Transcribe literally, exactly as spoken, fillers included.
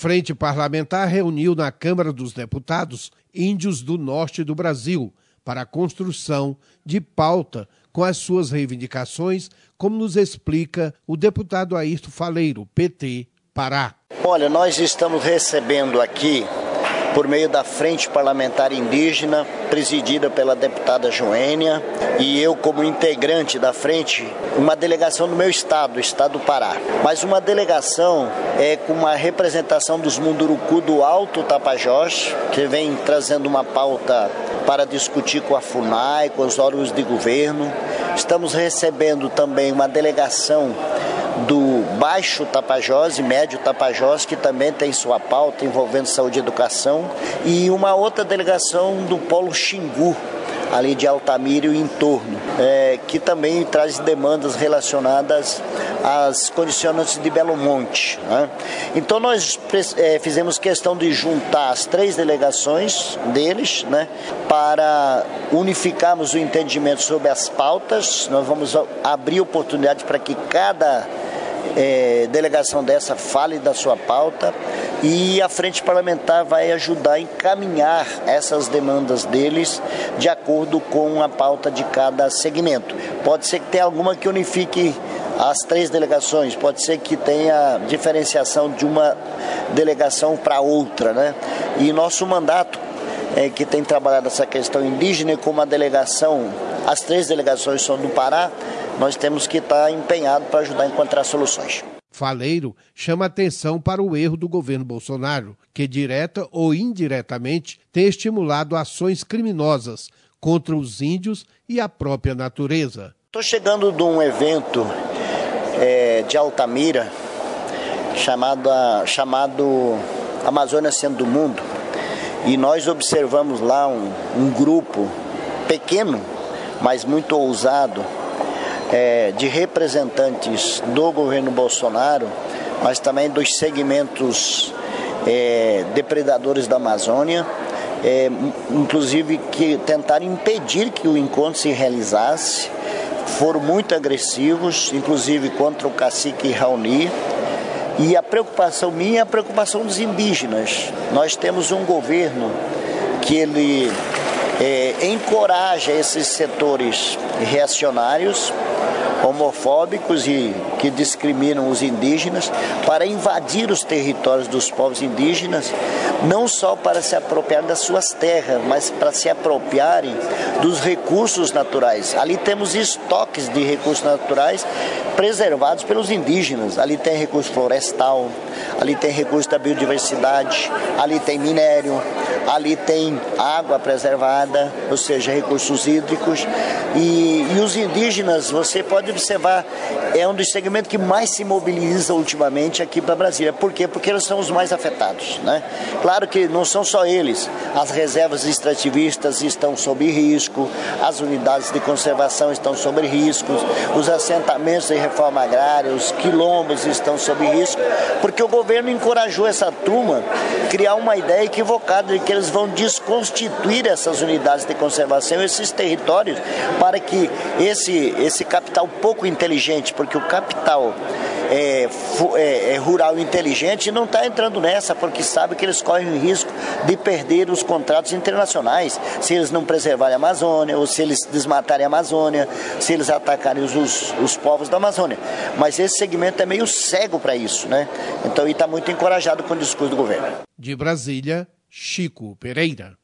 Frente Parlamentar reuniu na Câmara dos Deputados índios do norte do Brasil para a construção de pauta com as suas reivindicações, como nos explica o deputado Airto Faleiro, P T, Pará. Olha, nós estamos recebendo aqui, por meio da Frente Parlamentar Indígena, presidida pela deputada Joênia, e eu como integrante da frente, uma delegação do meu estado, o estado do Pará. Mas uma delegação é com uma representação dos Munduruku do Alto Tapajós, que vem trazendo uma pauta para discutir com a FUNAI, com os órgãos de governo. Estamos recebendo também uma delegação do Baixo Tapajós e Médio Tapajós, que também tem sua pauta envolvendo saúde e educação, e uma outra delegação do Polo Xingu, ali de Altamira e o entorno, é, que também traz demandas relacionadas às condicionantes de Belo Monte, né? Então nós é, fizemos questão de juntar as três delegações deles, né, para unificarmos o entendimento sobre as pautas. Nós vamos abrir oportunidade para que cada É, delegação dessa fale da sua pauta, e a Frente Parlamentar vai ajudar a encaminhar essas demandas deles de acordo com a pauta de cada segmento. Pode ser que tenha alguma que unifique as três delegações, pode ser que tenha diferenciação de uma delegação para outra, né? E nosso mandato, é, que tem trabalhado essa questão indígena, como a delegação, as três delegações são do Pará, nós temos que estar empenhados para ajudar a encontrar soluções. Faleiro chama atenção para o erro do governo Bolsonaro, que direta ou indiretamente tem estimulado ações criminosas contra os índios e a própria natureza. Estou chegando de um evento é, de Altamira, chamado, chamado Amazônia Centro do Mundo, e nós observamos lá um, um grupo pequeno, mas muito ousado, É, de representantes do governo Bolsonaro, mas também dos segmentos é, depredadores da Amazônia, é, inclusive que tentaram impedir que o encontro se realizasse, foram muito agressivos, inclusive contra o cacique Raoni. E a preocupação minha é a preocupação dos indígenas. Nós temos um governo que ele é, encoraja esses setores reacionários, homofóbicos e que discriminam os indígenas, para invadir os territórios dos povos indígenas, não só para se apropriar das suas terras, mas para se apropriarem dos recursos naturais. Ali temos estoques de recursos naturais preservados pelos indígenas. Ali tem recurso florestal, ali tem recurso da biodiversidade, ali tem minério, ali tem água preservada, ou seja, recursos hídricos. E, e os indígenas, você pode observar, é um dos segmentos que mais se mobiliza ultimamente aqui para Brasília. Por quê? Porque eles são os mais afetados, né? Claro que não são só eles. As reservas extrativistas estão sob risco, as unidades de conservação estão sob risco, os assentamentos de reforma agrária, os quilombos estão sob risco, porque o governo encorajou essa turma a criar uma ideia equivocada de que eles vão desconstituir essas unidades de conservação, esses territórios, para que esse, esse capital pouco inteligente, porque o capital é, é, é rural inteligente não está entrando nessa, porque sabe que eles correm o risco de perder os contratos internacionais, se eles não preservarem a Amazônia, ou se eles desmatarem a Amazônia, se eles atacarem os, os, os povos da Amazônia. Mas esse segmento é meio cego para isso, né? Então ele está muito encorajado com o discurso do governo. De Brasília, Chico Pereira.